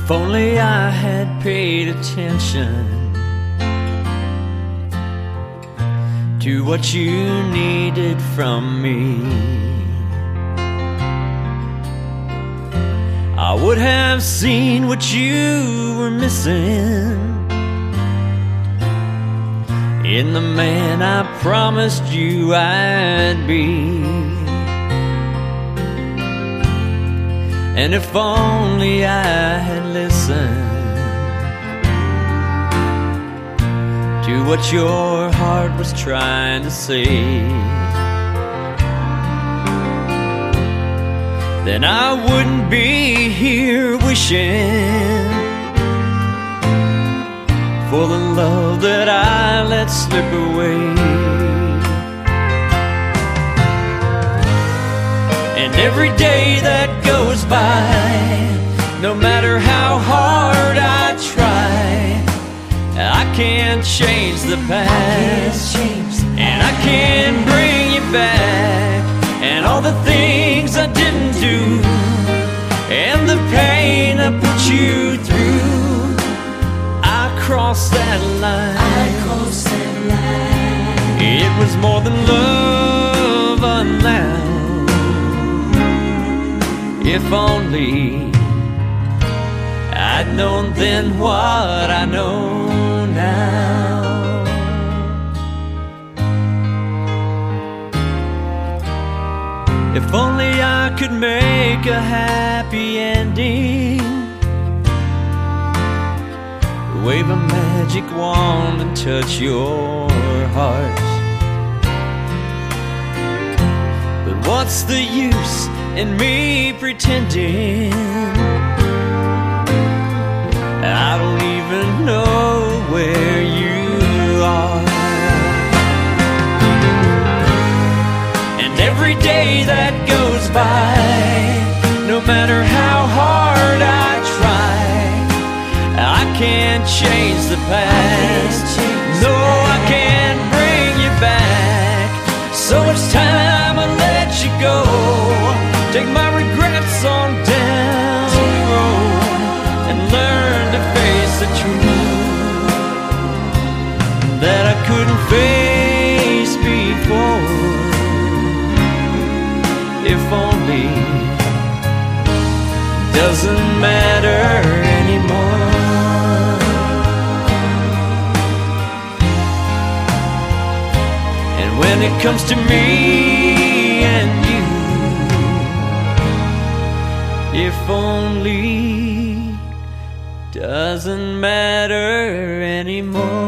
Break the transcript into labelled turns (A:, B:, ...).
A: If only I had paid attention to what you needed from me, I would have seen what you were missing in the man I promised you I'd be. And if only I had listened to what your heart was trying to say, then I wouldn't be here wishing for the love that I let slip away. And every day that goes by, no matter how hard I try, I can't change the past, and I can't bring you back. And all the things I didn't do, and the pain I put you through, I crossed that line. It was more than love unloud. If only I'd known then what I know now. If only I could make a happy ending, wave a magic wand and touch your heart. But what's the use in me pretending? I don't even know where you are. And every day that goes by, no matter how hard I try, I can't change the past. No, I can't bring you back. So it's time I let you go. Take my regrets on down the road and learn to face the truth that I couldn't face before. If only doesn't matter anymore. And when it comes to me and you, if only doesn't matter anymore.